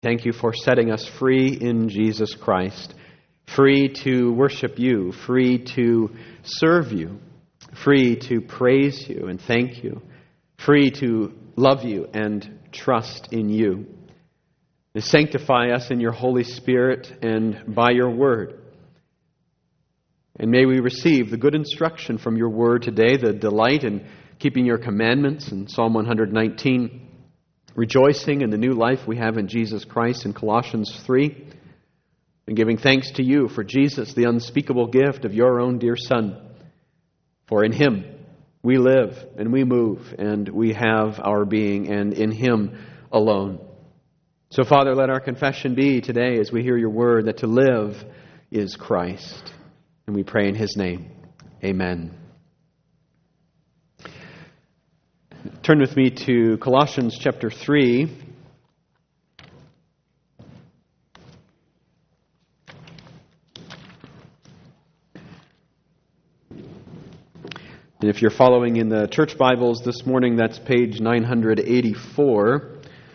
Thank you for setting us free in Jesus Christ, free to worship you, free to serve you, free to praise you and thank you, free to love you and trust in you. Sanctify us in your Holy Spirit and by your word. And may we receive the good instruction from your word today, the delight in keeping your commandments in Psalm 119, rejoicing in the new life we have in Jesus Christ in Colossians 3, and giving thanks to you for Jesus, the unspeakable gift of your own dear Son. For in him we live and we move and we have our being, and in him alone. So, Father, let our confession be today as we hear your word that to live is Christ. And we pray in his name. Amen. Turn with me to Colossians chapter 3. And if you're following in the church Bibles this morning, that's page 984.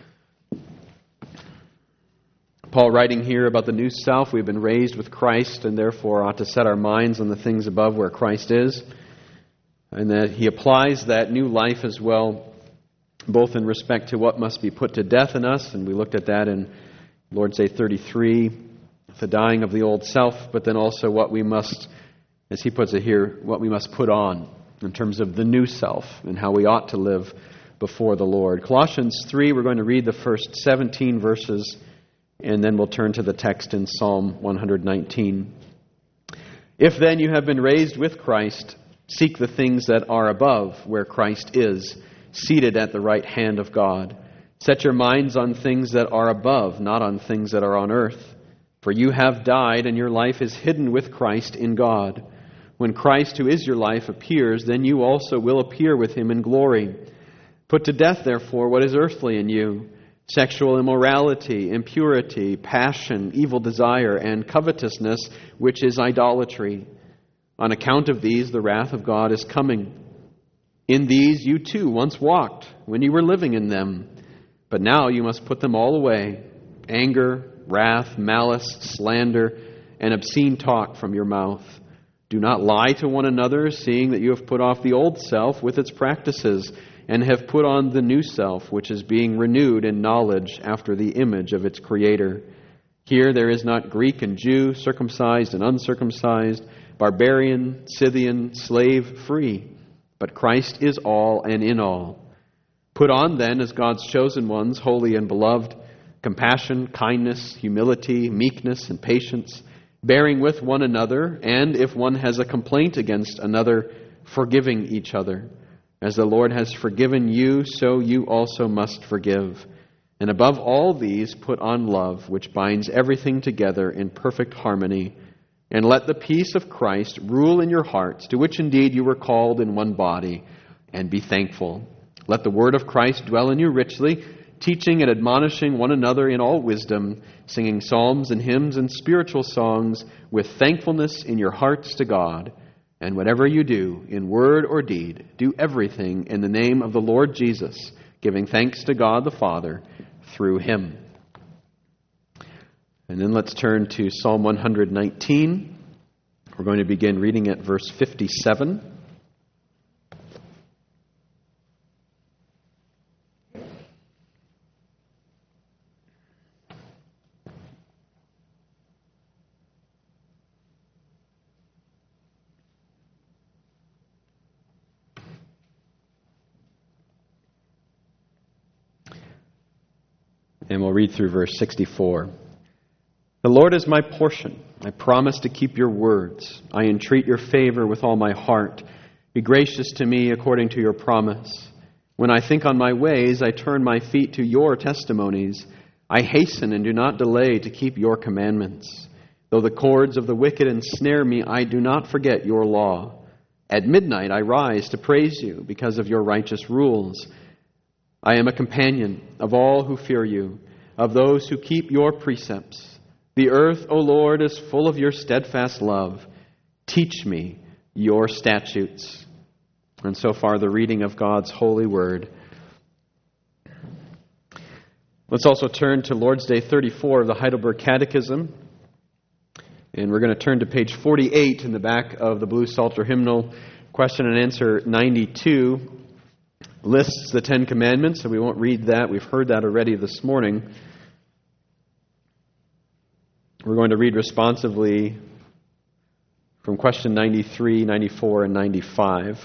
Paul writing here about the new self. We've been raised with Christ and therefore ought to set our minds on the things above where Christ is. And that he applies that new life as well, both in respect to what must be put to death in us, and we looked at that in Lord's Day 33, the dying of the old self, but then also what we must, as he puts it here, what we must put on in terms of the new self and how we ought to live before the Lord. Colossians 3, we're going to read the first 17 verses, and then we'll turn to the text in Psalm 119. If then you have been raised with Christ, seek the things that are above, where Christ is, seated at the right hand of God. Set your minds on things that are above, not on things that are on earth. For you have died, and your life is hidden with Christ in God. When Christ, who is your life, appears, then you also will appear with him in glory. Put to death, therefore, what is earthly in you: sexual immorality, impurity, passion, evil desire, and covetousness, which is idolatry. On account of these, the wrath of God is coming. In these you too once walked when you were living in them. But now you must put them all away: anger, wrath, malice, slander, and obscene talk from your mouth. Do not lie to one another, seeing that you have put off the old self with its practices, and have put on the new self, which is being renewed in knowledge after the image of its Creator. Here there is not Greek and Jew, circumcised and uncircumcised, barbarian, Scythian, slave, free, but Christ is all and in all. Put on then, as God's chosen ones, holy and beloved, compassion, kindness, humility, meekness, and patience, bearing with one another, and if one has a complaint against another, forgiving each other. As the Lord has forgiven you, so you also must forgive. And above all these, put on love, which binds everything together in perfect harmony. And let the peace of Christ rule in your hearts, to which indeed you were called in one body, and be thankful. Let the word of Christ dwell in you richly, teaching and admonishing one another in all wisdom, singing psalms and hymns and spiritual songs with thankfulness in your hearts to God. And whatever you do, in word or deed, do everything in the name of the Lord Jesus, giving thanks to God the Father through him. And then let's turn to Psalm 119. We're going to begin reading at verse 57. And we'll read through verse 64. The Lord is my portion. I promise to keep your words. I entreat your favor with all my heart. Be gracious to me according to your promise. When I think on my ways, I turn my feet to your testimonies. I hasten and do not delay to keep your commandments. Though the cords of the wicked ensnare me, I do not forget your law. At midnight I rise to praise you because of your righteous rules. I am a companion of all who fear you, of those who keep your precepts. The earth, O Lord, is full of your steadfast love. Teach me your statutes. And so far, the reading of God's holy word. Let's also turn to Lord's Day 34 of the Heidelberg Catechism. And we're going to turn to page 48 in the back of the Blue Psalter Hymnal. Question and answer 92 lists the Ten Commandments, so we won't read that. We've heard that already this morning. We're going to read responsively from question 93, 94, and 95.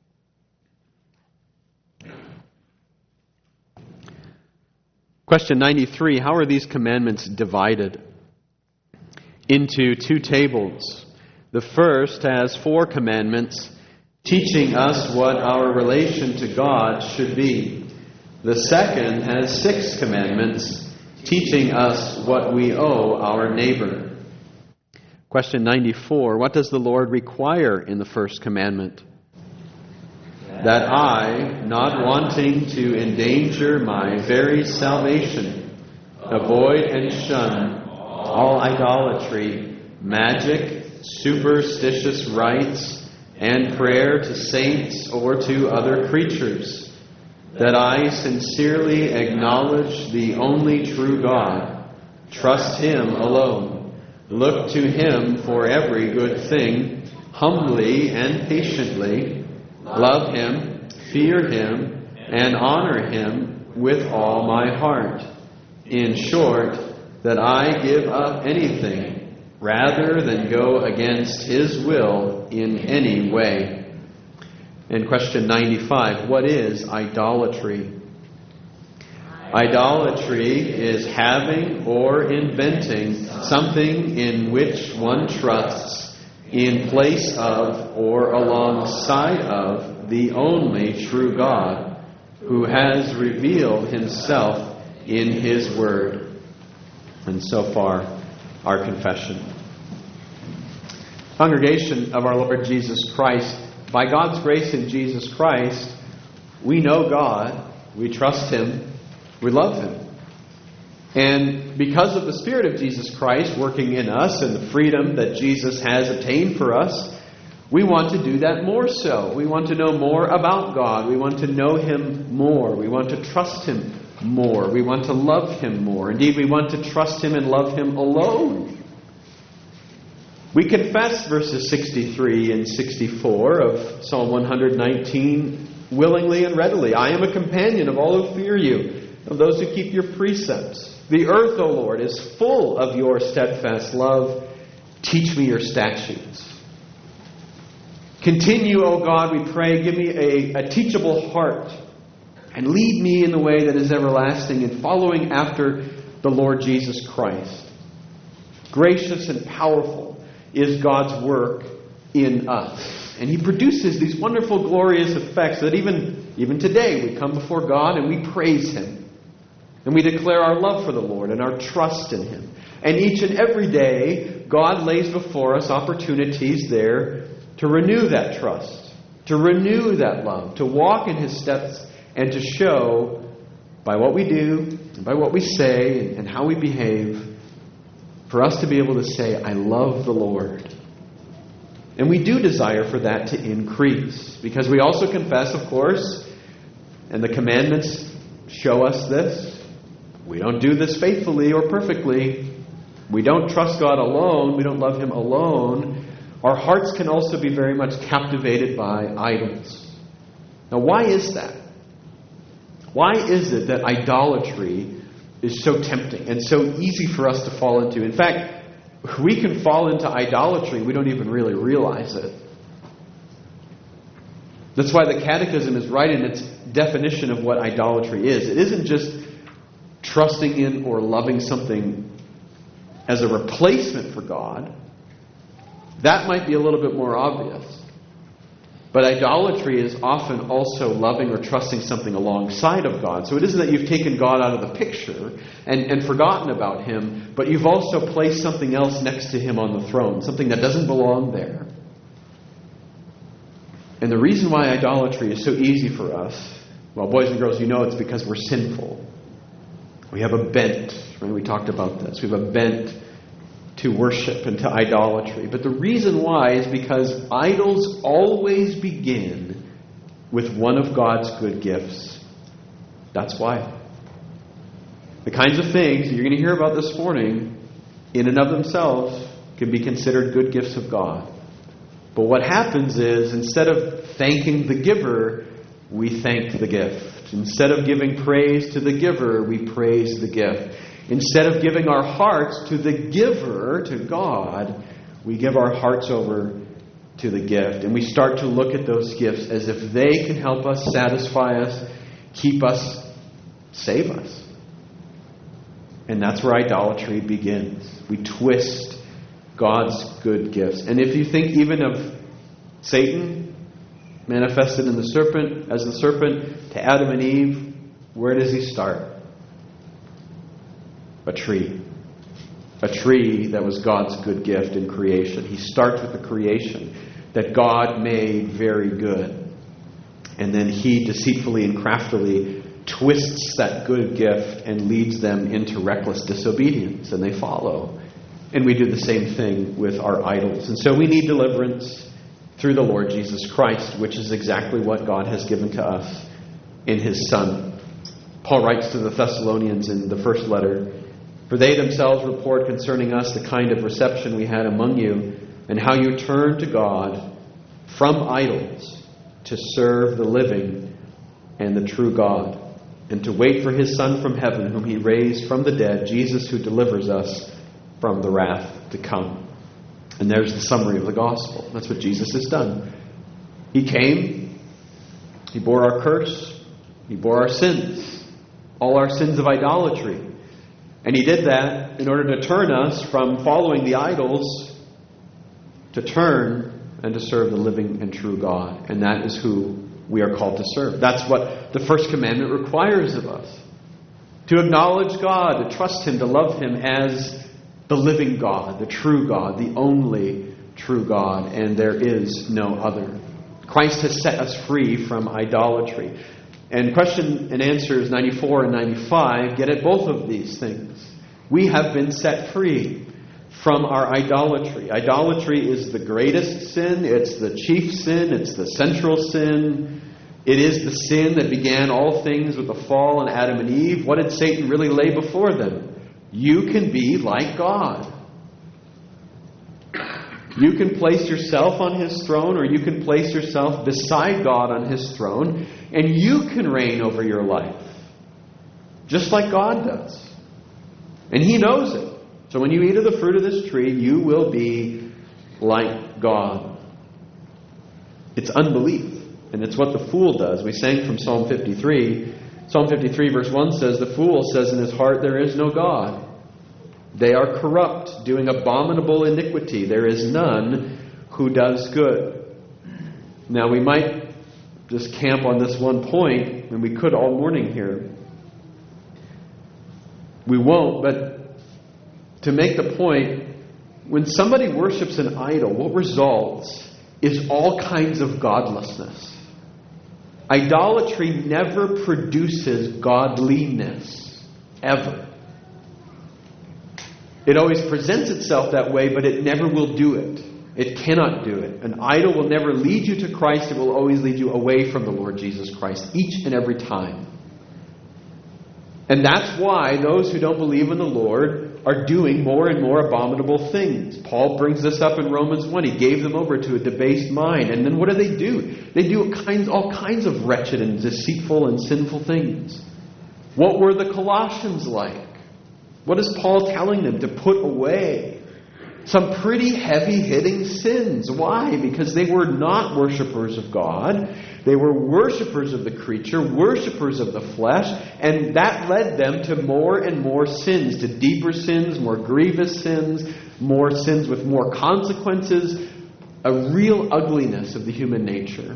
Question 93, how are these commandments divided? Into two tables. The first has 4 commandments, teaching us what our relation to God should be. The second has 6 commandments, teaching us what we owe our neighbor. Question 94, what does the Lord require in the first commandment? That I, not wanting to endanger my very salvation, avoid and shun all idolatry, magic, superstitious rites, and prayer to saints or to other creatures. That I sincerely acknowledge the only true God, trust Him alone, look to Him for every good thing, humbly and patiently, love Him, fear Him, and honor Him with all my heart. In short, that I give up anything rather than go against His will in any way. And question 95, what is idolatry? Idolatry is having or inventing something in which one trusts in place of or alongside of the only true God, who has revealed Himself in His Word. And so far, our confession. Congregation of our Lord Jesus Christ, by God's grace in Jesus Christ, we know God, we trust Him, we love Him. And because of the Spirit of Jesus Christ working in us and the freedom that Jesus has obtained for us, we want to do that more so. We want to know more about God. We want to know Him more. We want to trust Him more. We want to love Him more. Indeed, we want to trust Him and love Him alone. We confess verses 63 and 64 of Psalm 119 willingly and readily. I am a companion of all who fear you, of those who keep your precepts. The earth, O Lord, is full of your steadfast love. Teach me your statutes. Continue, O God, we pray, give me a teachable heart and lead me in the way that is everlasting in following after the Lord Jesus Christ. Gracious and powerful is God's work in us. And He produces these wonderful, glorious effects that even today we come before God and we praise Him. And we declare our love for the Lord and our trust in Him. And each and every day, God lays before us opportunities there to renew that trust, to renew that love, to walk in His steps, and to show by what we do, and by what we say, and how we behave, for us to be able to say, I love the Lord. And we do desire for that to increase, because we also confess, of course, and the commandments show us this. We don't do this faithfully or perfectly. We don't trust God alone. We don't love Him alone. Our hearts can also be very much captivated by idols. Now, why is that? Why is it that idolatry is so tempting and so easy for us to fall into? In fact, we can fall into idolatry. We don't even really realize it. That's why the Catechism is right in its definition of what idolatry is. It isn't just trusting in or loving something as a replacement for God. That might be a little bit more obvious. But idolatry is often also loving or trusting something alongside of God. So it isn't that you've taken God out of the picture and forgotten about Him, but you've also placed something else next to Him on the throne, something that doesn't belong there. And the reason why idolatry is so easy for us, well, boys and girls, you know it's because we're sinful. We have a bent, right? We talked about this. We have a bent to worship and to idolatry. But the reason why is because idols always begin with one of God's good gifts. That's why. The kinds of things that you're going to hear about this morning, in and of themselves, can be considered good gifts of God. But what happens is, instead of thanking the giver, we thank the gift. Instead of giving praise to the giver, we praise the gift. Instead of giving our hearts to the giver, to God, we give our hearts over to the gift. And we start to look at those gifts as if they can help us, satisfy us, keep us, save us. And that's where idolatry begins. We twist God's good gifts. And if you think even of Satan manifested in the serpent, as the serpent to Adam and Eve, where does he start? A tree. A tree that was God's good gift in creation. He starts with the creation that God made very good. And then he deceitfully and craftily twists that good gift and leads them into reckless disobedience. And they follow. And we do the same thing with our idols. And so we need deliverance through the Lord Jesus Christ, which is exactly what God has given to us in His Son. Paul writes to the Thessalonians in the first letter, "For they themselves report concerning us the kind of reception we had among you, and how you turned to God from idols to serve the living and the true God, and to wait for His Son from heaven, whom He raised from the dead, Jesus, who delivers us from the wrath to come." And there's the summary of the gospel. That's what Jesus has done. He came, He bore our curse, He bore our sins, all our sins of idolatry. And He did that in order to turn us from following the idols to turn and to serve the living and true God. And that is who we are called to serve. That's what the first commandment requires of us. To acknowledge God, to trust Him, to love Him as the living God, the true God, the only true God, and there is no other. Christ has set us free from idolatry. And question and answers 94 and 95 get at both of these things. We have been set free from our idolatry. Idolatry is the greatest sin. It's the chief sin. It's the central sin. It is the sin that began all things with the fall in Adam and Eve. What did Satan really lay before them? You can be like God. You can place yourself on His throne, or you can place yourself beside God on His throne, and you can reign over your life, just like God does. And He knows it. So when you eat of the fruit of this tree, you will be like God. It's unbelief, and it's what the fool does. We sang from Psalm 53. Psalm 53 verse 1 says, "The fool says in his heart, there is no God. They are corrupt, doing abominable iniquity. There is none who does good." Now we might just camp on this one point, and we could all morning here. We won't, but to make the point, when somebody worships an idol, what results is all kinds of godlessness. Idolatry never produces godliness, ever. It always presents itself that way, but it never will do it. It cannot do it. An idol will never lead you to Christ. It will always lead you away from the Lord Jesus Christ, each and every time. And that's why those who don't believe in the Lord are doing more and more abominable things. Paul brings this up in Romans 1. He gave them over to a debased mind. And then what do? They do all kinds of wretched and deceitful and sinful things. What were the Colossians like? What is Paul telling them? To put away some pretty heavy-hitting sins. Why? Because they were not worshipers of God. They were worshipers of the creature, worshipers of the flesh, and that led them to more and more sins, to deeper sins, more grievous sins, more sins with more consequences, a real ugliness of the human nature.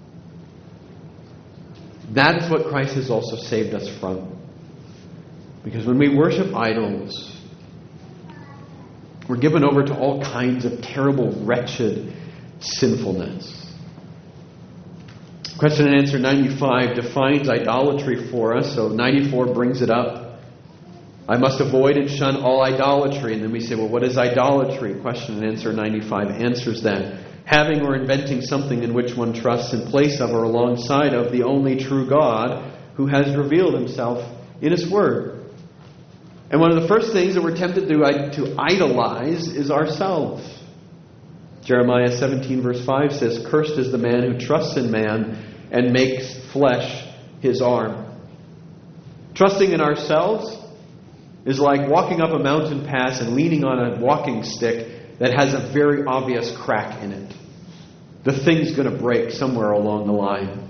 That is what Christ has also saved us from. Because when we worship idols, we're given over to all kinds of terrible, wretched sinfulness. Question and answer 95 defines idolatry for us. So 94 brings it up. I must avoid and shun all idolatry. And then we say, well, what is idolatry? Question and answer 95 answers that. Having or inventing something in which one trusts in place of or alongside of the only true God who has revealed Himself in His Word. And one of the first things that we're tempted to idolize is ourselves. Jeremiah 17 verse 5 says, "Cursed is the man who trusts in man and makes flesh his arm." Trusting in ourselves is like walking up a mountain pass and leaning on a walking stick that has a very obvious crack in it. The thing's going to break somewhere along the line.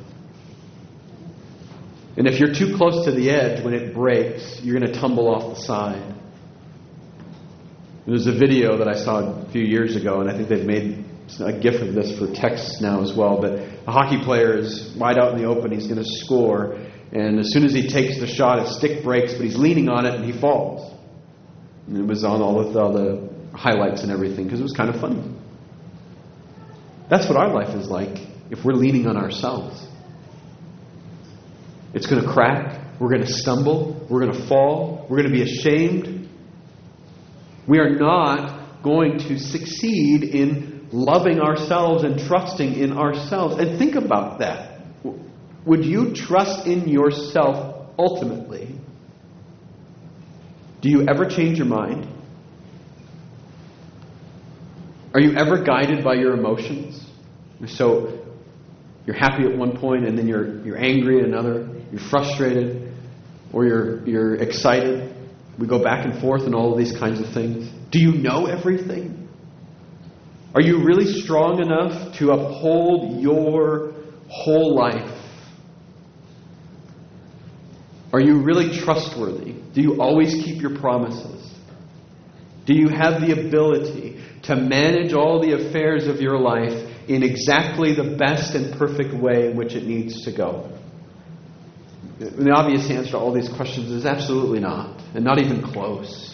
And if you're too close to the edge, when it breaks, you're going to tumble off the side. There's a video that I saw a few years ago, and I think they've made a gif of this for text now as well. But a hockey player is wide out in the open. He's going to score. And as soon as he takes the shot, his stick breaks, but he's leaning on it and he falls. And it was on all the highlights and everything because it was kind of funny. That's what our life is like if we're leaning on ourselves. It's going to crack. We're going to stumble. We're going to fall. We're going to be ashamed. We are not going to succeed in loving ourselves and trusting in ourselves. And think about that. Would you trust in yourself ultimately? Do you ever change your mind? Are you ever guided by your emotions? So you're happy at one point and then you're angry at another. You're frustrated or you're excited. We go back and forth and all of these kinds of things. Do you know everything? Are you really strong enough to uphold your whole life? Are you really trustworthy? Do you always keep your promises? Do you have the ability to manage all the affairs of your life in exactly the best and perfect way in which it needs to go? And the obvious answer to all these questions is absolutely not, and not even close.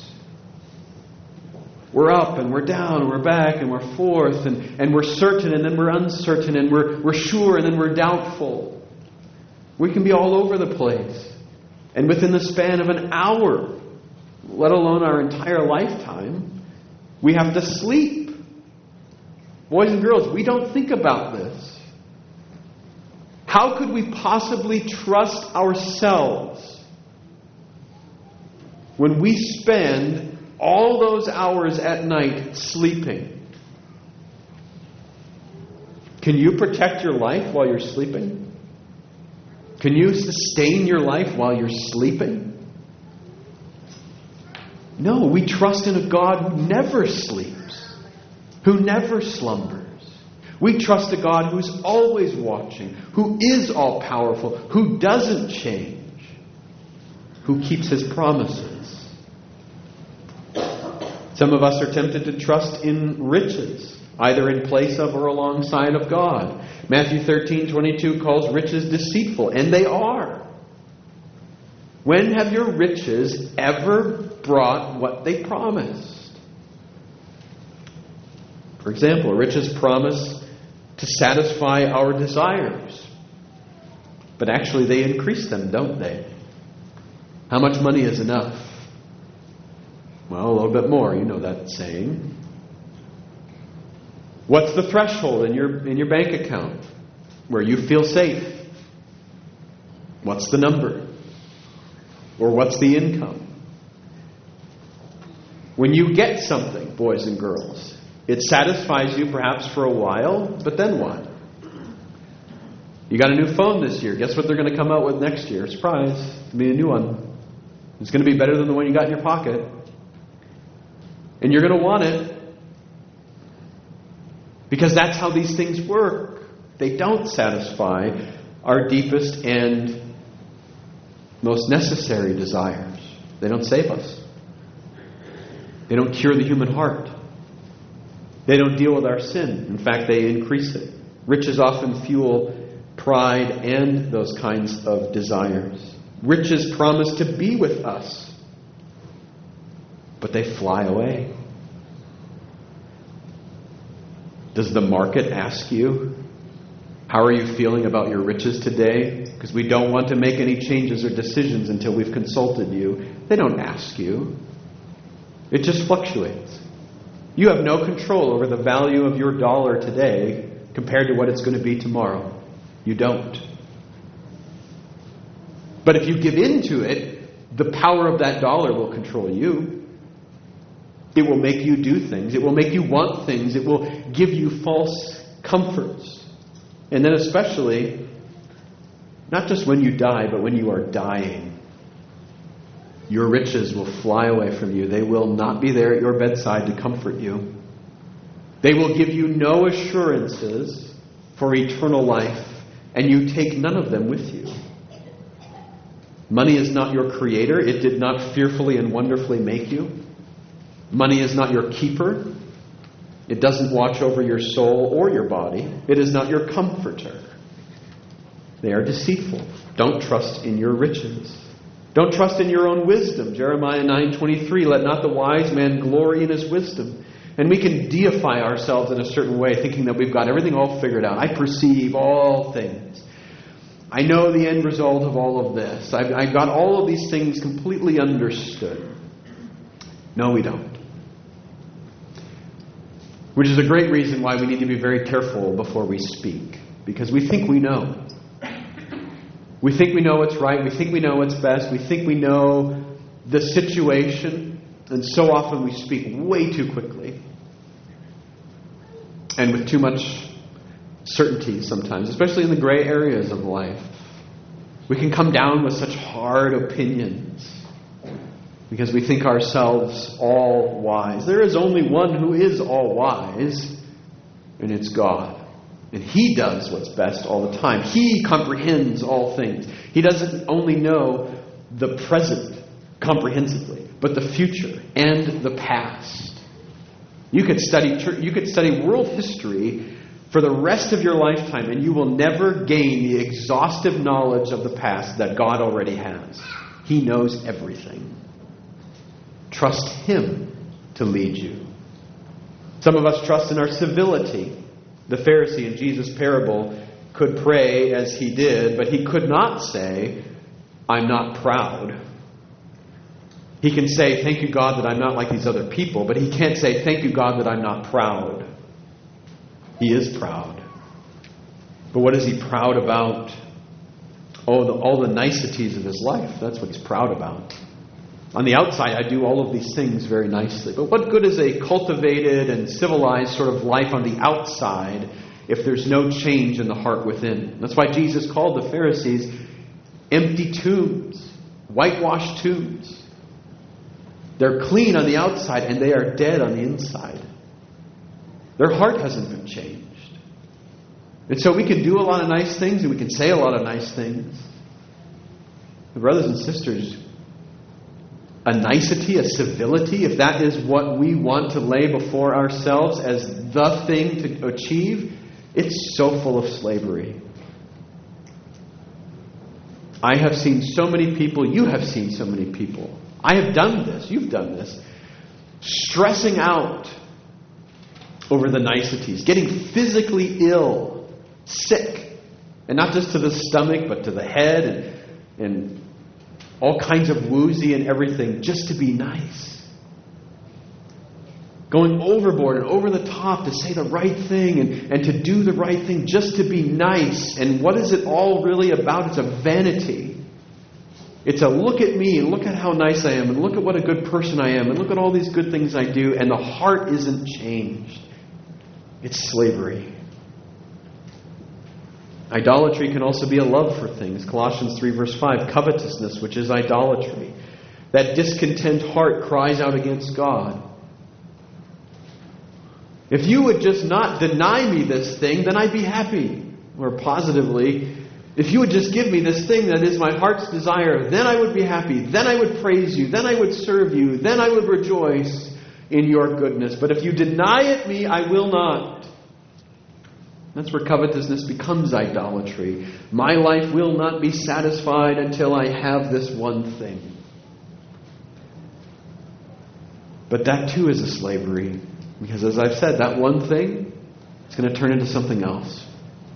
We're up and we're down and we're back and we're forth and we're certain and then we're uncertain and we're sure and then we're doubtful. We can be all over the place. And within the span of an hour, let alone our entire lifetime, we have to sleep. Boys and girls, we don't think about this. How could we possibly trust ourselves when we spend all those hours at night sleeping? Can you protect your life while you're sleeping? Can you sustain your life while you're sleeping? No, we trust in a God who never sleeps, who never slumbers. We trust a God who's always watching, who is all-powerful, who doesn't change, who keeps His promises. Some of us are tempted to trust in riches, either in place of or alongside of God. Matthew 13:22 calls riches deceitful, and they are. When have your riches ever brought what they promised? For example, riches promise to satisfy our desires, but actually they increase them, don't they? How much money is enough? Well, a little bit more, you know that saying. What's the threshold in your bank account where you feel safe? What's the number? Or what's the income? When you get something, boys and girls, it satisfies you perhaps for a while, but then what? You got a new phone this year. Guess what they're going to come out with next year? Surprise. It'll be a new one. It's going to be better than the one you got in your pocket. And you're going to want it. Because that's how these things work. They don't satisfy our deepest and most necessary desires. They don't save us. They don't cure the human heart. They don't deal with our sin. In fact, they increase it. Riches often fuel pride and those kinds of desires. Riches promise to be with us, but they fly away. Does the market ask you, how are you feeling about your riches today? Because we don't want to make any changes or decisions until we've consulted you. They don't ask you. It just fluctuates. You have no control over the value of your dollar today compared to what it's going to be tomorrow. You don't. But if you give in to it, the power of that dollar will control you. It will make you do things. It will make you want things. It will give you false comforts. And then especially, not just when you die, but when you are dying, your riches will fly away from you. They will not be there at your bedside to comfort you. They will give you no assurances for eternal life, and you take none of them with you. Money is not your creator. It did not fearfully and wonderfully make you. Money is not your keeper. It doesn't watch over your soul or your body. It is not your comforter. They are deceitful. Don't trust in your riches. Don't trust in your own wisdom. Jeremiah 9:23, let not the wise man glory in his wisdom. And we can deify ourselves in a certain way, thinking that we've got everything all figured out. I perceive all things. I know the end result of all of this. I've got all of these things completely understood. No, we don't. Which is a great reason why we need to be very careful before we speak. Because we think we know. We think we know what's right. We think we know what's best. We think we know the situation. And so often we speak way too quickly. And with too much certainty sometimes, especially in the gray areas of life. We can come down with such hard opinions because we think ourselves all wise. There is only one who is all wise, and it's God. And He does what's best all the time. He comprehends all things. He doesn't only know the present comprehensively, but the future and the past. You could study world history for the rest of your lifetime, and you will never gain the exhaustive knowledge of the past that God already has. He knows everything. Trust Him to lead you. Some of us trust in our civility. The Pharisee in Jesus' parable could pray as he did, but he could not say, I'm not proud. He can say, thank you, God, that I'm not like these other people, but he can't say, thank you, God, that I'm not proud. He is proud. But what is he proud about? All the niceties of his life. That's what he's proud about. On the outside, I do all of these things very nicely. But what good is a cultivated and civilized sort of life on the outside if there's no change in the heart within? That's why Jesus called the Pharisees empty tombs, whitewashed tombs. They're clean on the outside and they are dead on the inside. Their heart hasn't been changed. And so we can do a lot of nice things and we can say a lot of nice things. But brothers and sisters, a nicety, a civility, if that is what we want to lay before ourselves as the thing to achieve, it's so full of slavery. I have seen so many people, you have seen so many people. I have done this, you've done this, stressing out over the niceties, getting physically ill, sick, and not just to the stomach, but to the head and all kinds of woozy and everything, just to be nice. Going overboard and over the top to say the right thing and to do the right thing just to be nice. And what is it all really about? It's a vanity. It's a look at me and look at how nice I am and look at what a good person I am and look at all these good things I do, and the heart isn't changed. It's slavery. Idolatry can also be a love for things. Colossians 3 verse 5, covetousness, which is idolatry. That discontent heart cries out against God. If you would just not deny me this thing, then I'd be happy. Or positively, if you would just give me this thing that is my heart's desire, then I would be happy. Then I would praise you. Then I would serve you. Then I would rejoice in your goodness. But if you deny it me, I will not. That's where covetousness becomes idolatry. My life will not be satisfied until I have this one thing. But that too is a slavery. Because as I've said, that one thing is going to turn into something else.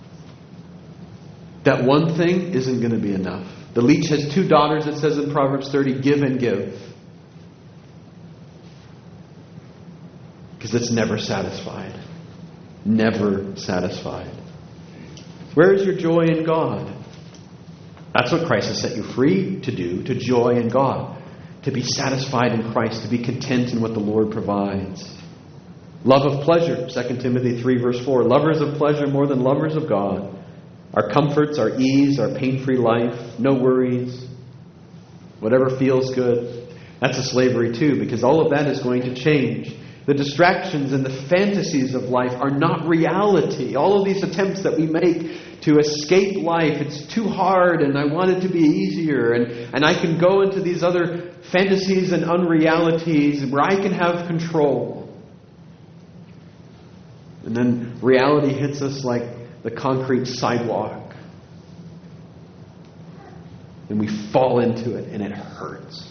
That one thing isn't going to be enough. The leech has two daughters, it says in Proverbs 30, give and give. Because it's never satisfied. Never satisfied. Where is your joy in God? That's what Christ has set you free to do, to joy in God, to be satisfied in Christ, to be content in what the Lord provides. Love of pleasure, 2 Timothy 3 verse 4. Lovers of pleasure more than lovers of God. Our comforts, our ease, our pain-free life, no worries, whatever feels good. That's a slavery too, because all of that is going to change. The distractions and the fantasies of life are not reality. All of these attempts that we make to escape life, it's too hard and I want it to be easier. And I can go into these other fantasies and unrealities where I can have control. And then reality hits us like the concrete sidewalk. And we fall into it and it hurts.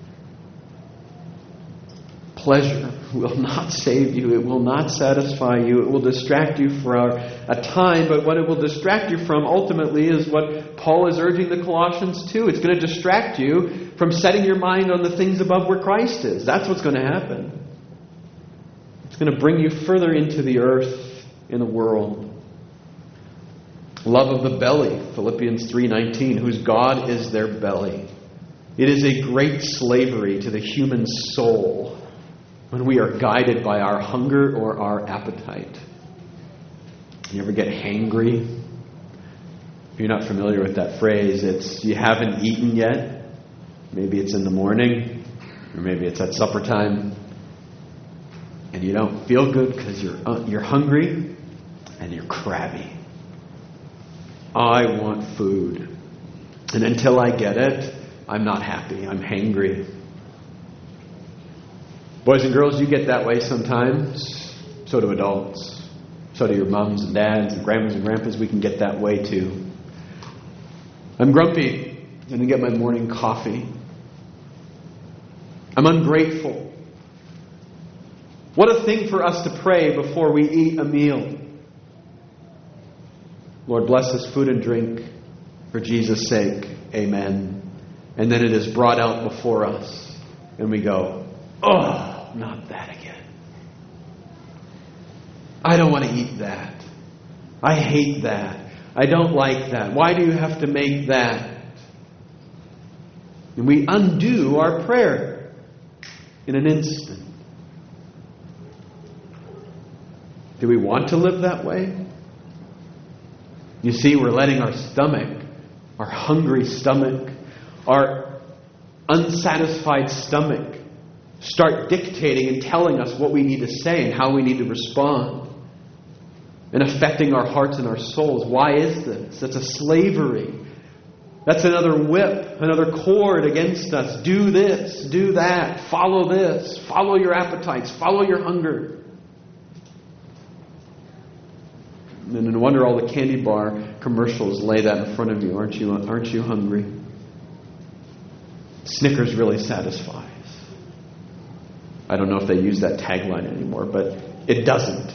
Pleasure will not save you. It will not satisfy you. It will distract you for a time. But what it will distract you from ultimately is what Paul is urging the Colossians to. It's going to distract you from setting your mind on the things above where Christ is. That's what's going to happen. It's going to bring you further into the earth in the world. Love of the belly, Philippians 3:19, whose God is their belly. It is a great slavery to the human soul when we are guided by our hunger or our appetite. You ever get hangry? If you're not familiar with that phrase, it's you haven't eaten yet. Maybe it's in the morning, or maybe it's at supper time, and you don't feel good because you're hungry and you're crabby. I want food. And until I get it, I'm not happy. I'm hangry. Boys and girls, you get that way sometimes. So do adults. So do your moms and dads and grandmas and grandpas. We can get that way too. I'm grumpy. I'm going to get my morning coffee. I'm ungrateful. What a thing for us to pray before we eat a meal. Lord, bless this food and drink for Jesus' sake. Amen. And then it is brought out before us. And we go, oh, not that again. I don't want to eat that. I hate that. I don't like that. Why do you have to make that? And we undo our prayer in an instant. Do we want to live that way? You see, we're letting our stomach, our hungry stomach, our unsatisfied stomach, start dictating and telling us what we need to say and how we need to respond, and affecting our hearts and our souls. Why is this? That's a slavery. That's another whip, another cord against us. Do this, do that, follow this, follow your appetites, follow your hunger. And no wonder all the candy bar commercials lay that in front of you. Aren't you hungry? Snickers really satisfies. I don't know if they use that tagline anymore, but it doesn't.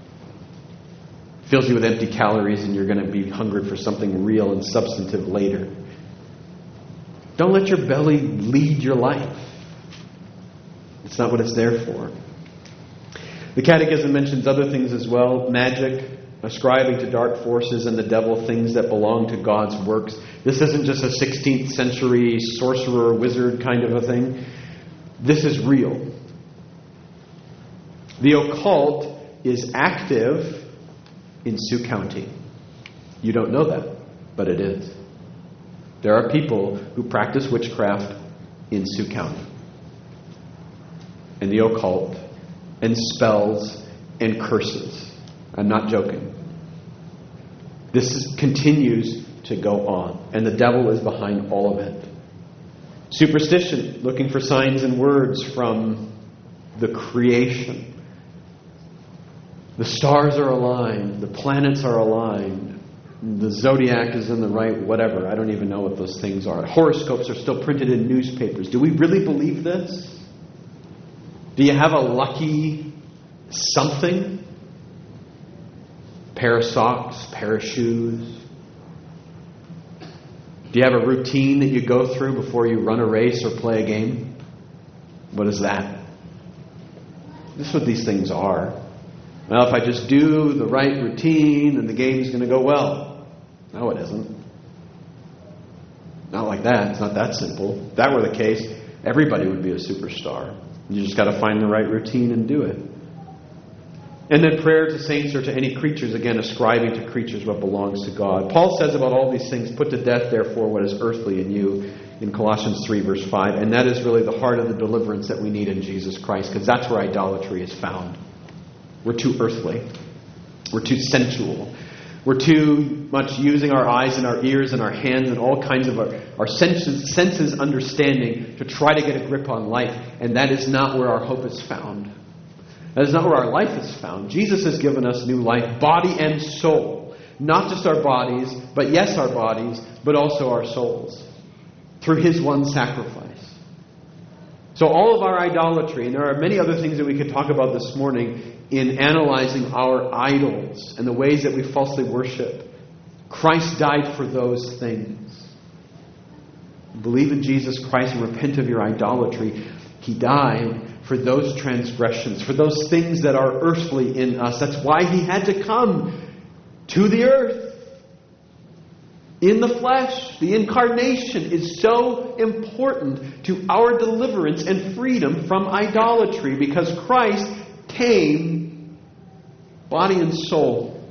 It fills you with empty calories and you're going to be hungry for something real and substantive later. Don't let your belly lead your life. It's not what it's there for. The Catechism mentions other things as well. Magic, ascribing to dark forces and the devil things that belong to God's works. This isn't just a 16th century sorcerer, wizard kind of a thing. This is real. The occult is active in Sioux County. You don't know that, but it is. There are people who practice witchcraft in Sioux County. And the occult, and spells, and curses. I'm not joking. This continues to go on. And the devil is behind all of it. Superstition, looking for signs and words from the creation. The stars are aligned. The planets are aligned. The zodiac is in the right whatever. I don't even know what those things are. Horoscopes are still printed in newspapers. Do we really believe this? Do you have a lucky something? Pair of socks, pair of shoes? Do you have a routine that you go through before you run a race or play a game? What is that? This is what these things are. Well, if I just do the right routine, then the game's going to go well. No, it isn't. Not like that. It's not that simple. If that were the case, everybody would be a superstar. You just got to find the right routine and do it. And then prayer to saints or to any creatures, again, ascribing to creatures what belongs to God. Paul says about all these things, put to death, therefore, what is earthly in you, in Colossians 3, verse 5. And that is really the heart of the deliverance that we need in Jesus Christ, because that's where idolatry is found. We're too earthly. We're too sensual. We're too much using our eyes and our ears and our hands and all kinds of our senses understanding to try to get a grip on life. And that is not where our hope is found. That is not where our life is found. Jesus has given us new life, body and soul. Not just our bodies, but yes, our bodies, but also our souls. Through His one sacrifice. So all of our idolatry, and there are many other things that we could talk about this morning in analyzing our idols and the ways that we falsely worship. Christ died for those things. Believe in Jesus Christ and repent of your idolatry. He died for those transgressions, for those things that are earthly in us. That's why He had to come to the earth. In the flesh, the incarnation is so important to our deliverance and freedom from idolatry, because Christ came, body and soul,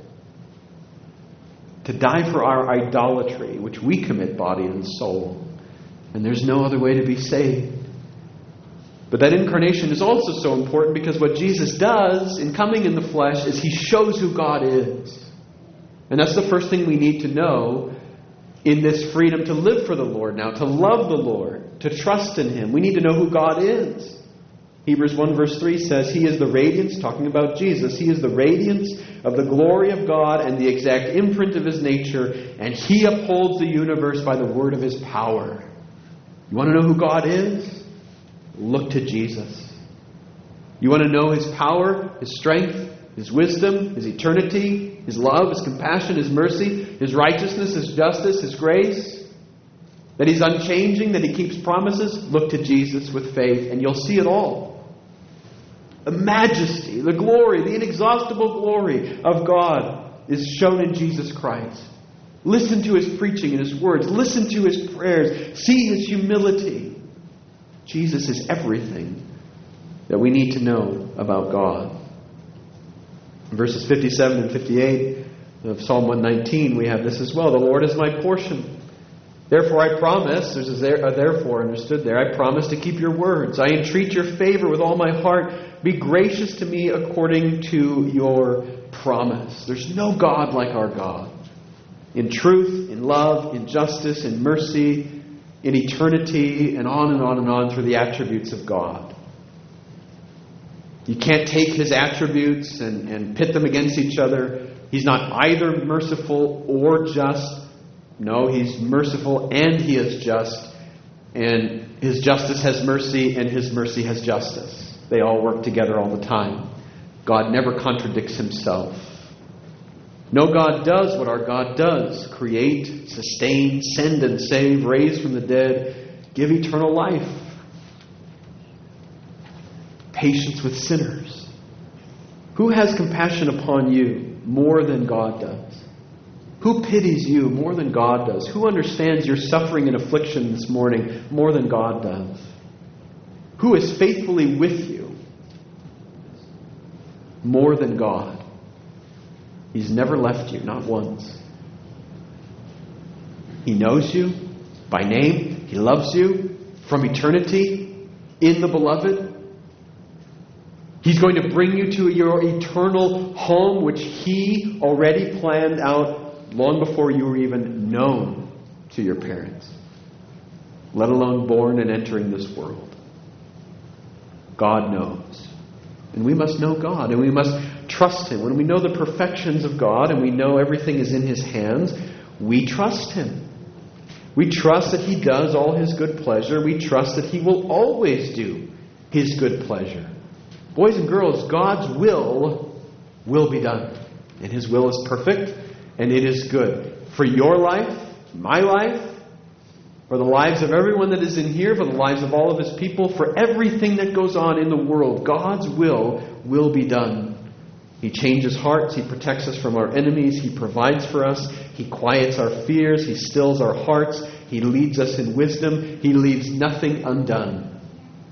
to die for our idolatry, which we commit body and soul. And there's no other way to be saved. But that incarnation is also so important because what Jesus does in coming in the flesh is He shows who God is. And that's the first thing we need to know in this freedom to live for the Lord now, to love the Lord, to trust in Him. We need to know who God is. Hebrews 1 verse 3 says, He is the radiance, talking about Jesus, He is the radiance of the glory of God and the exact imprint of His nature, and He upholds the universe by the word of His power. You want to know who God is? Look to Jesus. You want to know His power, His strength, His wisdom, His eternity, His love, His compassion, His mercy, His righteousness, His justice, His grace, that He's unchanging, that He keeps promises? Look to Jesus with faith and you'll see it all. The majesty, the glory, the inexhaustible glory of God is shown in Jesus Christ. Listen to His preaching and His words. Listen to His prayers. See His humility. Jesus is everything that we need to know about God. In verses 57 and 58 of Psalm 119, we have this as well. The Lord is my portion. Therefore I promise, there's a therefore understood there, I promise to keep your words. I entreat your favor with all my heart. Be gracious to me according to your promise. There's no God like our God. In truth, in love, in justice, in mercy, in eternity, and on and on and on through the attributes of God. You can't take His attributes and pit them against each other. He's not either merciful or just. No, He's merciful and He is just. And His justice has mercy and His mercy has justice. They all work together all the time. God never contradicts Himself. No God does what our God does. Create, sustain, send and save, raise from the dead, give eternal life. Patience with sinners. Who has compassion upon you more than God does? Who pities you more than God does? Who understands your suffering and affliction this morning more than God does? Who is faithfully with you more than God? He's never left you, not once. He knows you by name. He loves you from eternity in the beloved. He's going to bring you to your eternal home, which He already planned out long before you were even known to your parents, let alone born and entering this world. God knows. And we must know God, and we must trust Him. When we know the perfections of God and we know everything is in His hands, we trust Him. We trust that He does all His good pleasure. We trust that He will always do His good pleasure. Boys and girls, God's will be done. And His will is perfect and it is good. For your life, my life, for the lives of everyone that is in here, for the lives of all of His people, for everything that goes on in the world, God's will be done. He changes hearts. He protects us from our enemies. He provides for us. He quiets our fears. He stills our hearts. He leads us in wisdom. He leaves nothing undone.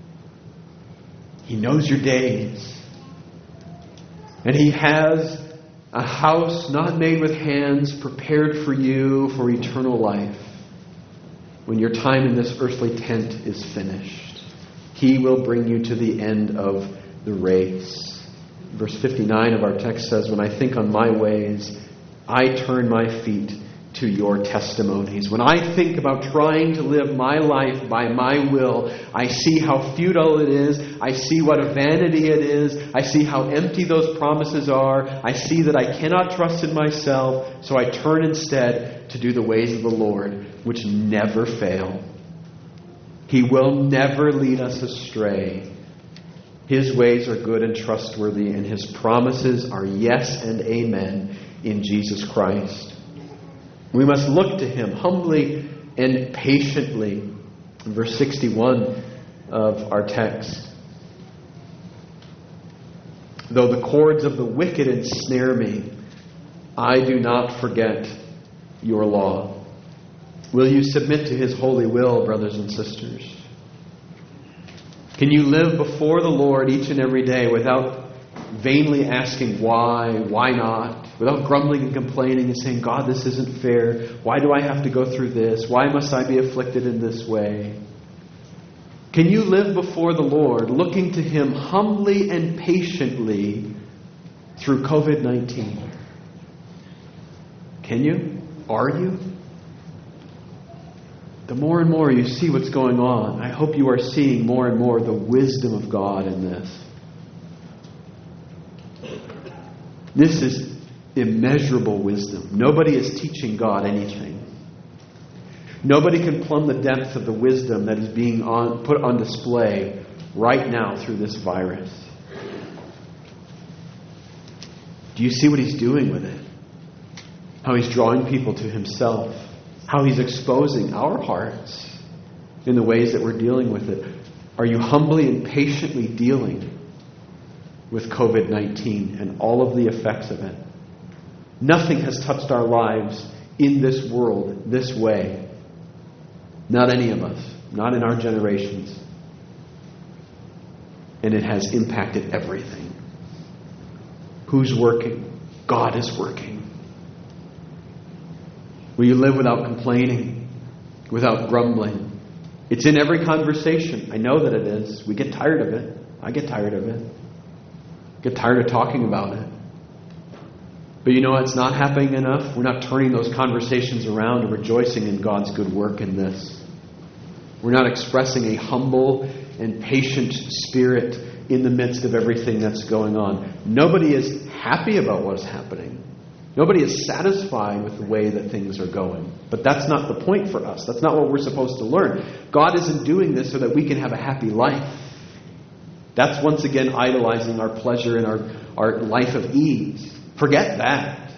He knows your days. And He has a house not made with hands prepared for you for eternal life. When your time in this earthly tent is finished, He will bring you to the end of the race. Verse 59 of our text says, when I think on my ways, I turn my feet to your testimonies. When I think about trying to live my life by my will, I see how futile it is. I see what a vanity it is. I see how empty those promises are. I see that I cannot trust in myself. So I turn instead to do the ways of the Lord, which never fail. He will never lead us astray. His ways are good and trustworthy, and His promises are yes and amen in Jesus Christ. We must look to Him humbly and patiently. In verse 61 of our text. Though the cords of the wicked ensnare me, I do not forget your law. Will you submit to His holy will, brothers and sisters? Can you live before the Lord each and every day without vainly asking why not? Without grumbling and complaining and saying, God, this isn't fair. Why do I have to go through this? Why must I be afflicted in this way? Can you live before the Lord looking to Him humbly and patiently through COVID-19? Can you? Are you? The more and more you see what's going on, I hope you are seeing more and more the wisdom of God in this. This is immeasurable wisdom. Nobody is teaching God anything. Nobody can plumb the depth of the wisdom that is being put on display right now through this virus. Do you see what He's doing with it? How He's drawing people to Himself. How He's exposing our hearts in the ways that we're dealing with it. Are you humbly and patiently dealing with COVID-19 and all of the effects of it? Nothing has touched our lives in this world this way. Not any of us. Not in our generations. And it has impacted everything. Who's working? God is working. Will you live without complaining, without grumbling? It's in every conversation. I know that it is. We get tired of it. I get tired of it. Get tired of talking about it. But you know what? It's not happening enough. We're not turning those conversations around and rejoicing in God's good work in this. We're not expressing a humble and patient spirit in the midst of everything that's going on. Nobody is happy about what's happening. Nobody is satisfied with the way that things are going. But that's not the point for us. That's not what we're supposed to learn. God isn't doing this so that we can have a happy life. That's once again idolizing our pleasure and our life of ease. Forget that.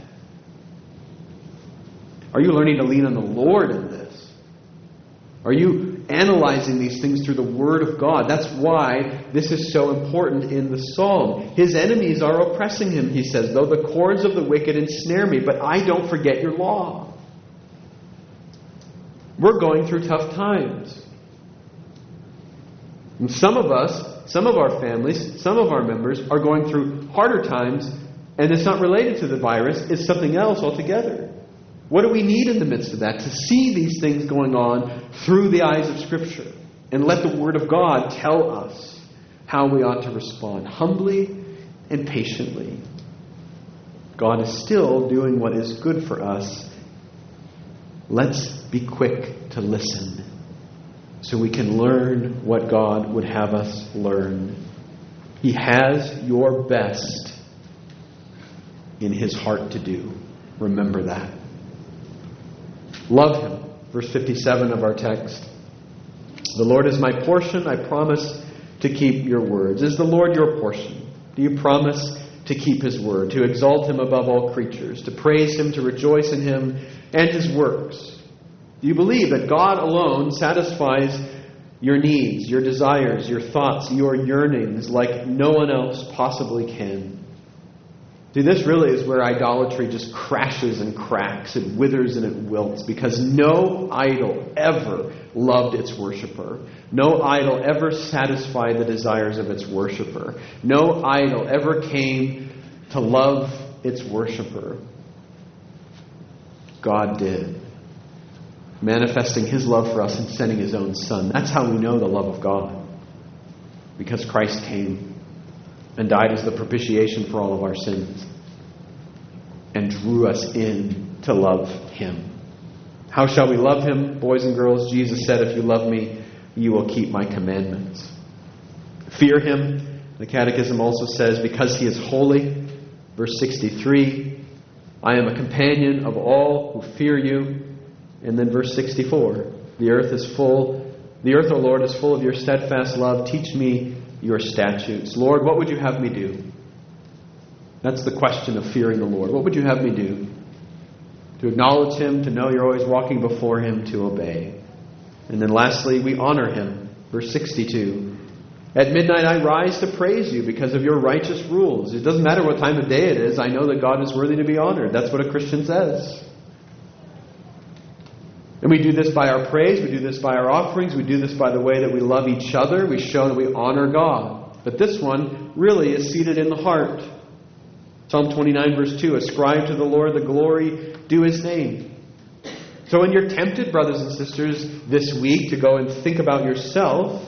Are you learning to lean on the Lord in this? Are you analyzing these things through the Word of God? That's why this is so important in the Psalm. His enemies are oppressing him, he says, though the cords of the wicked ensnare me, but I don't forget your law. We're going through tough times. And some of us, some of our families, some of our members are going through harder times, and it's not related to the virus, it's something else altogether. What do we need in the midst of that? To see these things going on through the eyes of Scripture. And let the Word of God tell us how we ought to respond. Humbly and patiently. God is still doing what is good for us. Let's be quick to listen, so we can learn what God would have us learn. He has your best in His heart to do. Remember that. Love Him. Verse 57 of our text. The Lord is my portion. I promise to keep your words. Is the Lord your portion? Do you promise to keep His word, to exalt Him above all creatures, to praise Him, to rejoice in Him and His works? Do you believe that God alone satisfies your needs, your desires, your thoughts, your yearnings like no one else possibly can? See, this really is where idolatry just crashes and cracks. It withers and it wilts, because no idol ever loved its worshiper. No idol ever satisfied the desires of its worshiper. No idol ever came to love its worshiper. God did, manifesting His love for us and sending His own Son. That's how we know the love of God, because Christ came and died as the propitiation for all of our sins and drew us in to love Him. How shall we love Him, boys and girls? Jesus said, if you love me, you will keep my commandments. Fear Him, the Catechism also says, because He is holy. Verse 63, I am a companion of all who fear you. And then verse 64, the earth, O Lord, is full of your steadfast love. Teach me your statutes. Lord, what would you have me do? That's the question of fearing the Lord. What would you have me do? To acknowledge Him, to know you're always walking before Him, to obey. And then lastly, we honor Him. Verse 62, at midnight I rise to praise you because of your righteous rules. It doesn't matter what time of day it is. I know that God is worthy to be honored. That's what a Christian says. And we do this by our praise. We do this by our offerings. We do this by the way that we love each other. We show that we honor God. But this one really is seated in the heart. Psalm 29 verse 2, ascribe to the Lord the glory due His name. So when you're tempted, brothers and sisters, this week to go and think about yourself,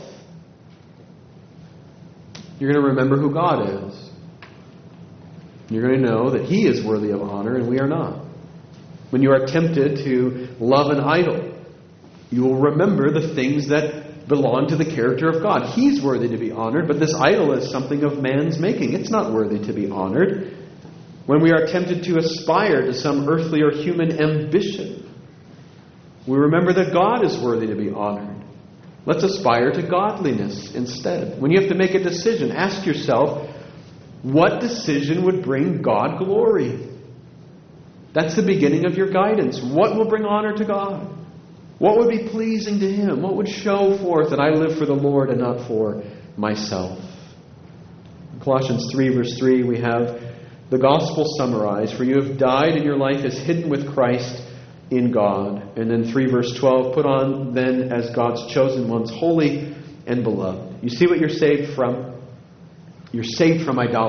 you're going to remember who God is. You're going to know that He is worthy of honor and we are not. When you are tempted to love an idol, you will remember the things that belong to the character of God. He's worthy to be honored, but this idol is something of man's making. It's not worthy to be honored. When we are tempted to aspire to some earthly or human ambition, we remember that God is worthy to be honored. Let's aspire to godliness instead. When you have to make a decision, ask yourself, what decision would bring God glory? That's the beginning of your guidance. What will bring honor to God? What would be pleasing to Him? What would show forth that I live for the Lord and not for myself? In Colossians 3 verse 3 we have the gospel summarized. For you have died and your life is hidden with Christ in God. And then 3 verse 12, put on then as God's chosen ones, holy and beloved. You see what you're saved from? You're saved from idolatry.